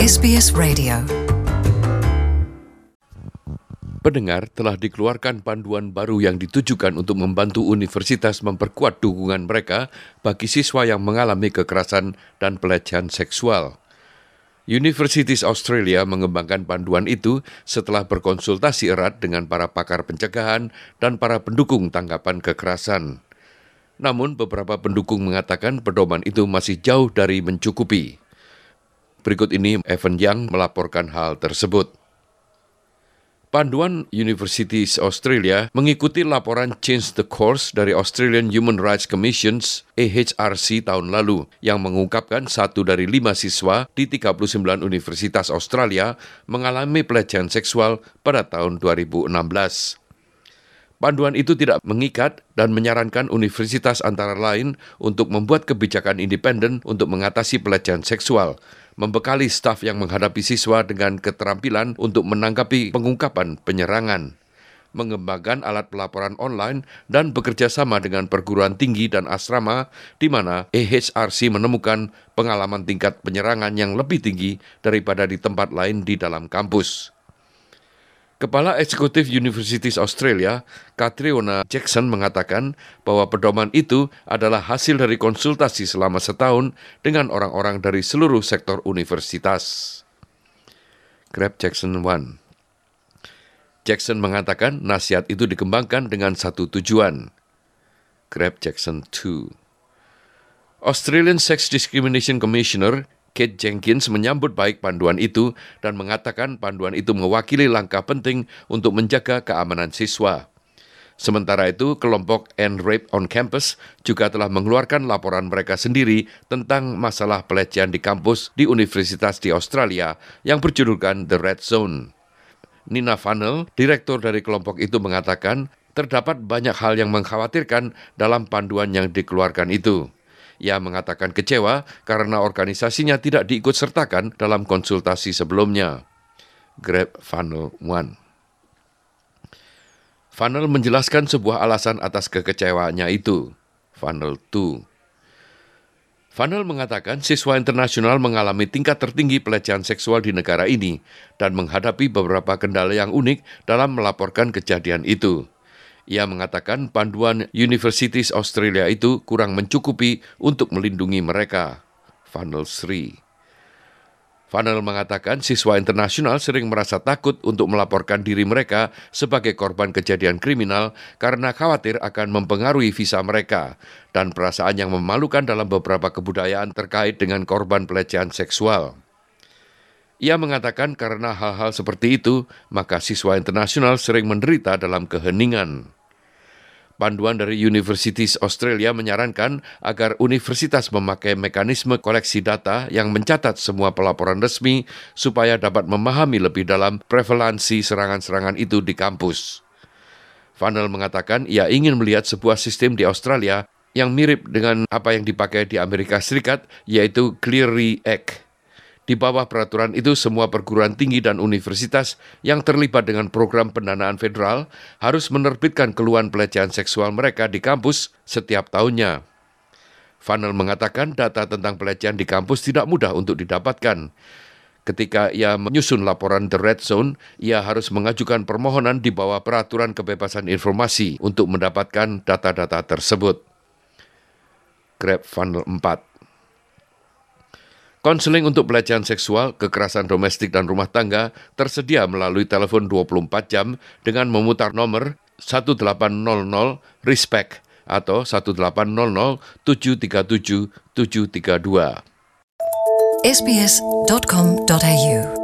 SBS Radio. Pendengar, telah dikeluarkan panduan baru yang ditujukan untuk membantu universitas memperkuat dukungan mereka bagi siswa yang mengalami kekerasan dan pelecehan seksual. Universities Australia mengembangkan panduan itu setelah berkonsultasi erat dengan para pakar pencegahan dan para pendukung tanggapan kekerasan. Namun, beberapa pendukung mengatakan pedoman itu masih jauh dari mencukupi. Berikut ini Evan Young melaporkan hal tersebut. Panduan Universities Australia mengikuti laporan Change the Course dari Australian Human Rights Commission's AHRC tahun lalu yang mengungkapkan 1 dari 5 siswa di 39 universitas Australia mengalami pelecehan seksual pada tahun 2016. Panduan itu tidak mengikat dan menyarankan universitas antara lain untuk membuat kebijakan independen untuk mengatasi pelecehan seksual, membekali staf yang menghadapi siswa dengan keterampilan untuk menanggapi pengungkapan penyerangan, mengembangkan alat pelaporan online, dan bekerja sama dengan perguruan tinggi dan asrama di mana AHRC menemukan pengalaman tingkat penyerangan yang lebih tinggi daripada di tempat lain di dalam kampus. Kepala Eksekutif Universities Australia, Catriona Jackson mengatakan bahwa pedoman itu adalah hasil dari konsultasi selama setahun dengan orang-orang dari seluruh sektor universitas. Grab Jackson 1. Jackson mengatakan nasihat itu dikembangkan dengan satu tujuan. Grab Jackson 2. Australian Sex Discrimination Commissioner Kate Jenkins menyambut baik panduan itu dan mengatakan panduan itu mewakili langkah penting untuk menjaga keamanan siswa. Sementara itu, kelompok End Rape on Campus juga telah mengeluarkan laporan mereka sendiri tentang masalah pelecehan di kampus di universitas di Australia yang berjudulkan The Red Zone. Nina Funnell, direktur dari kelompok itu, mengatakan terdapat banyak hal yang mengkhawatirkan dalam panduan yang dikeluarkan itu. Ia mengatakan kecewa karena organisasinya tidak diikutsertakan dalam konsultasi sebelumnya. Grab Funnel 1. Funnel menjelaskan sebuah alasan atas kekecewaannya itu. Funnel 2. Funnel mengatakan siswa internasional mengalami tingkat tertinggi pelecehan seksual di negara ini dan menghadapi beberapa kendala yang unik dalam melaporkan kejadian itu. Ia mengatakan panduan Universities Australia itu kurang mencukupi untuk melindungi mereka. Funnel 3. Funnel mengatakan siswa internasional sering merasa takut untuk melaporkan diri mereka sebagai korban kejadian kriminal karena khawatir akan mempengaruhi visa mereka dan perasaan yang memalukan dalam beberapa kebudayaan terkait dengan korban pelecehan seksual. Ia mengatakan karena hal-hal seperti itu, maka siswa internasional sering menderita dalam keheningan. Panduan dari Universities Australia menyarankan agar universitas memakai mekanisme koleksi data yang mencatat semua pelaporan resmi supaya dapat memahami lebih dalam prevalensi serangan-serangan itu di kampus. Funnel mengatakan ia ingin melihat sebuah sistem di Australia yang mirip dengan apa yang dipakai di Amerika Serikat, yaitu Clery Act. Di bawah peraturan itu, semua perguruan tinggi dan universitas yang terlibat dengan program pendanaan federal harus menerbitkan keluhan pelecehan seksual mereka di kampus setiap tahunnya. Funnel mengatakan data tentang pelecehan di kampus tidak mudah untuk didapatkan. Ketika ia menyusun laporan The Red Zone, ia harus mengajukan permohonan di bawah peraturan kebebasan informasi untuk mendapatkan data-data tersebut. Grab Funnel 4. Konseling untuk pelecehan seksual, kekerasan domestik dan rumah tangga tersedia melalui telepon 24 jam dengan memutar nomor 1800 RESPECT atau 1800 737 732. sbs.com.au